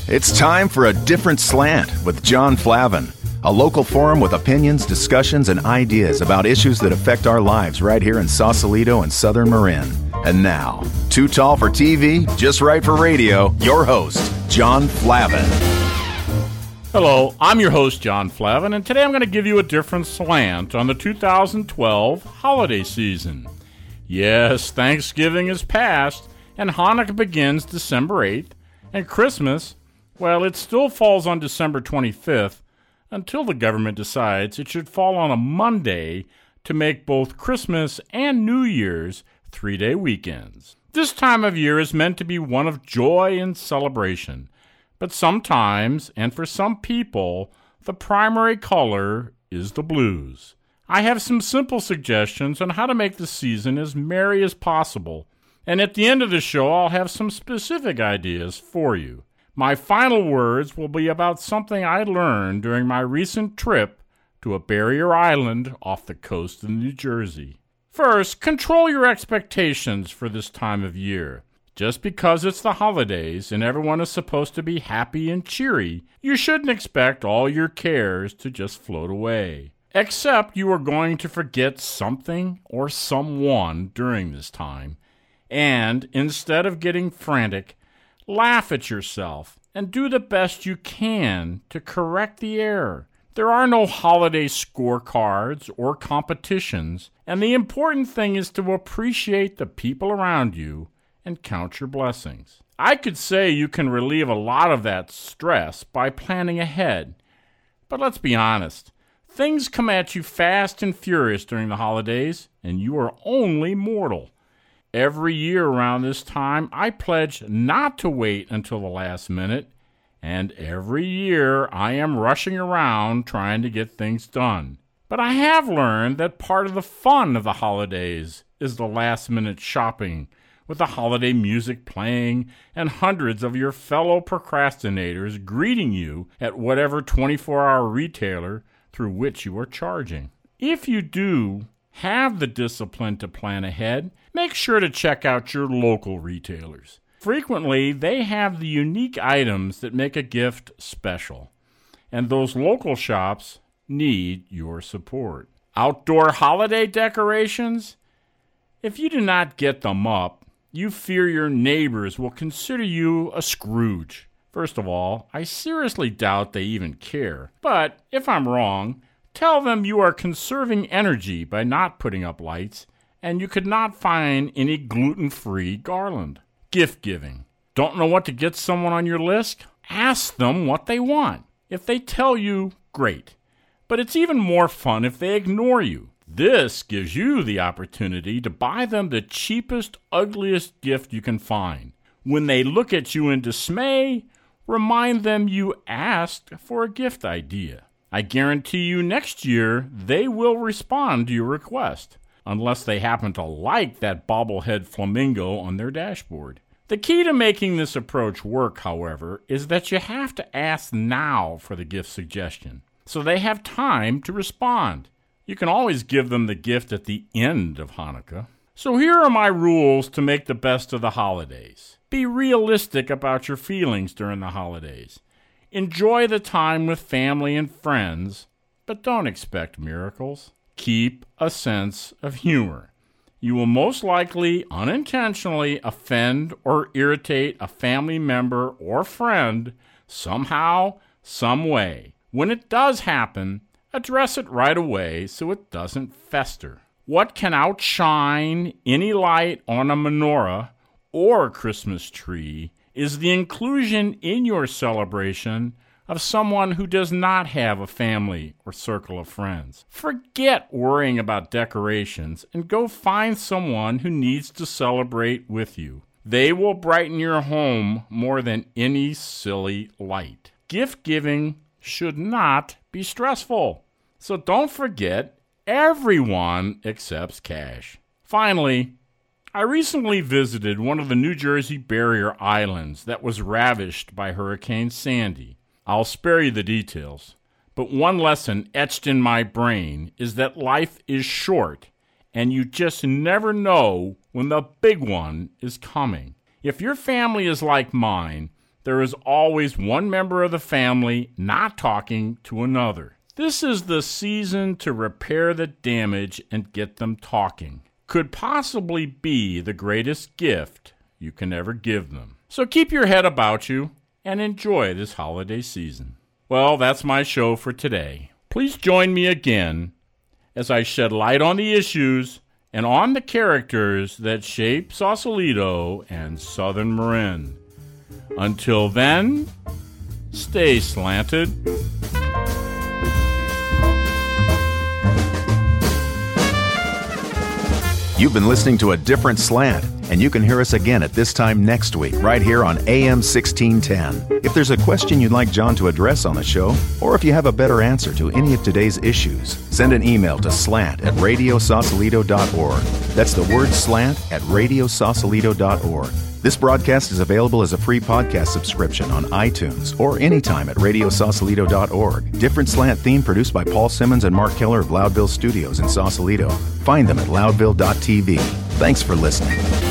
It's time for a different slant with John Flavin, a local forum with opinions, discussions, and ideas about issues that affect our lives right here in Sausalito and Southern Marin. And now, too tall for TV, just right for radio, your host, John Flavin. Hello, I'm your host, John Flavin, and today I'm going to give you a different slant on the 2012 holiday season. Yes, Thanksgiving is past, and Hanukkah begins December 8th, and Christmas, well, it still falls on December 25th until the government decides it should fall on a Monday to make both Christmas and New Year's 3-day weekends. This time of year is meant to be one of joy and celebration, but sometimes, and for some people, the primary color is the blues. I have some simple suggestions on how to make the season as merry as possible, and at the end of the show I'll have some specific ideas for you. My final words will be about something I learned during my recent trip to a barrier island off the coast of New Jersey. First, control your expectations for this time of year. Just because it's the holidays and everyone is supposed to be happy and cheery, you shouldn't expect all your cares to just float away. Except you are going to forget something or someone during this time, and instead of getting frantic, laugh at yourself and do the best you can to correct the error. There are no holiday scorecards or competitions, and the important thing is to appreciate the people around you and count your blessings. I could say you can relieve a lot of that stress by planning ahead, but let's be honest. Things come at you fast and furious during the holidays, and you are only mortal. Every year around this time, I pledge not to wait until the last minute, and every year I am rushing around trying to get things done. But I have learned that part of the fun of the holidays is the last-minute shopping, with the holiday music playing and hundreds of your fellow procrastinators greeting you at whatever 24-hour retailer through which you are charging. If you do have the discipline to plan ahead, make sure to check out your local retailers. Frequently, they have the unique items that make a gift special, and those local shops need your support. Outdoor holiday decorations? If you do not get them up, you fear your neighbors will consider you a Scrooge. First of all, I seriously doubt they even care. But if I'm wrong, tell them you are conserving energy by not putting up lights, and you could not find any gluten-free garland. Gift giving. Don't know what to get someone on your list? Ask them what they want. If they tell you, great. But it's even more fun if they ignore you. This gives you the opportunity to buy them the cheapest, ugliest gift you can find. When they look at you in dismay, remind them you asked for a gift idea. I guarantee you next year they will respond to your request, unless they happen to like that bobblehead flamingo on their dashboard. The key to making this approach work, however, is that you have to ask now for the gift suggestion, so they have time to respond. You can always give them the gift at the end of Hanukkah. So here are my rules to make the best of the holidays. Be realistic about your feelings during the holidays. Enjoy the time with family and friends, but don't expect miracles. Keep a sense of humor. You will most likely unintentionally offend or irritate a family member or friend somehow, some way. When it does happen, address it right away so it doesn't fester. What can outshine any light on a menorah or Christmas tree is the inclusion in your celebration of someone who does not have a family or circle of friends. Forget worrying about decorations and go find someone who needs to celebrate with you. They will brighten your home more than any silly light. Gift giving should not be stressful. So don't forget, everyone accepts cash. Finally, I recently visited one of the New Jersey barrier islands that was ravished by Hurricane Sandy. I'll spare you the details, but one lesson etched in my brain is that life is short, and you just never know when the big one is coming. If your family is like mine, there is always one member of the family not talking to another. This is the season to repair the damage and get them talking. Could possibly be the greatest gift you can ever give them. So keep your head about you and enjoy this holiday season. Well, that's my show for today. Please join me again as I shed light on the issues and on the characters that shape Sausalito and Southern Marin. Until then, stay slanted. You've been listening to A Different Slant, and you can hear us again at this time next week, right here on AM 1610. If there's a question you'd like John to address on the show, or if you have a better answer to any of today's issues, send an email to slant@radiosausalito.org. That's the word slant at radiosausalito.org. This broadcast is available as a free podcast subscription on iTunes or anytime at radiosausalito.org. Different Slant theme produced by Paul Simmons and Mark Keller of Loudville Studios in Sausalito. Find them at loudville.tv. Thanks for listening.